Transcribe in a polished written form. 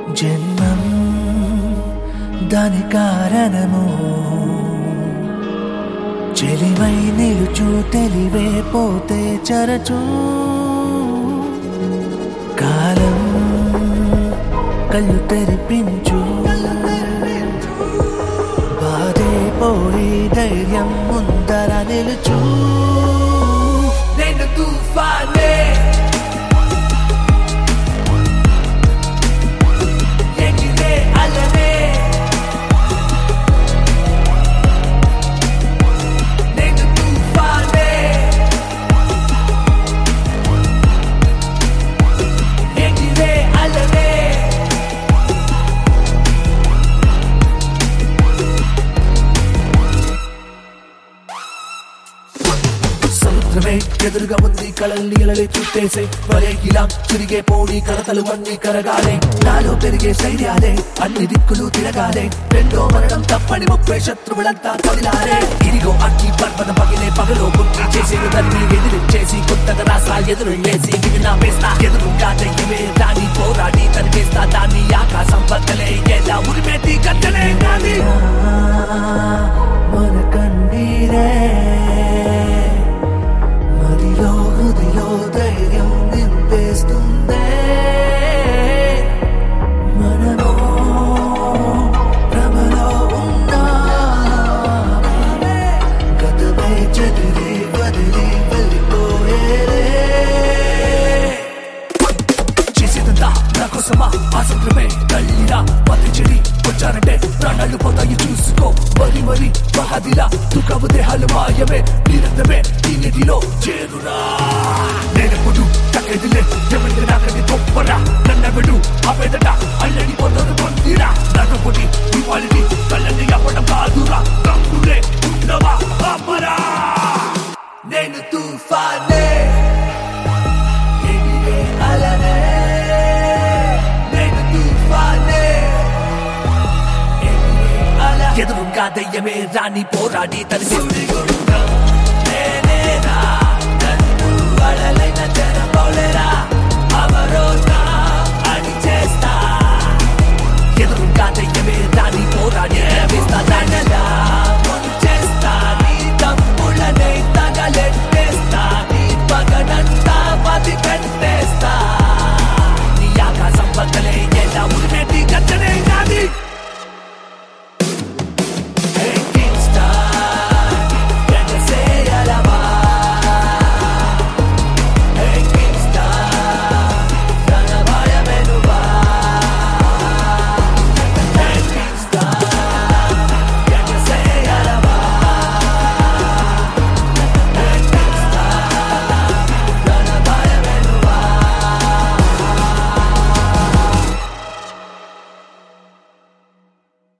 జన్మం దాని కారణము చెలివై నిలుచు తెలివే పోతే చరచు కాలం కళ్ళు తెరిపించు బాధే పోయి ధైర్యం ముందర నిలుచు నేను తుఫానే ఎదురుగా ఉంది కళల్ని అలలే చుట్టేసే వరే ఇలా తిరిగే పోనీ కడతలు అన్ని కరగాలే నాలో పెరిగే శైర్యాలే అన్ని దిక్కులు తిరగాలే రెండో మరణం తప్పని 30 శత్రువులంతా కదిలారే ఇదిగో అగ్గి పర్వతం పగిలే పగలో గుర్తి చేసేది దాన్ని ఎదిరించేసి కొత్తగా రాసా ఎదురు వేసి దిగినా వేస్తా ఎదురుగా దయ్యమే దాన్ని పోరాడి తరివేస్తా దాన్ని ఆకాశం బద్దలే ఎలా ఉరిమేటి గద్దలే గాని మన కన్నీరే హృదయలో ధైర్యం నింపేస్తుందే మనలో భ్రమలో ఉన్నా గతమై చెదిరి వదిలి వెళ్ళిపోయేదే చేసేదంతా నా కోసమా ఆసక్రమే తల్లిరా పతి చెడి వచ్చారంటే ప్రాణాలు పోతాయి చూసుకో మరి మరి మహాదిలా దుఃఖము దేహాలు మాయమే నిరంతరమే దీనిలో చేరురా నేనెప్పుడు తగ్గదిలే ఏమంటే నాకది గొప్పరా నన్నెవడు అవేదట అల్లడి పొందరు పొందిరా నాతో పొడి ఇవాళని కళ్ళని అవ్వడం కాదురా తప్పులే ఉండవా అమ్మరా నేను తుఫానే అలనే నేను తుఫానే ఎదురుగా దయ్యమే రాని పోరాడి తలిసి అడలైన తెరపోలేరా అవరోధ అని చేస్తా ఎదురుగా దయ్యమే రాని పోరాడి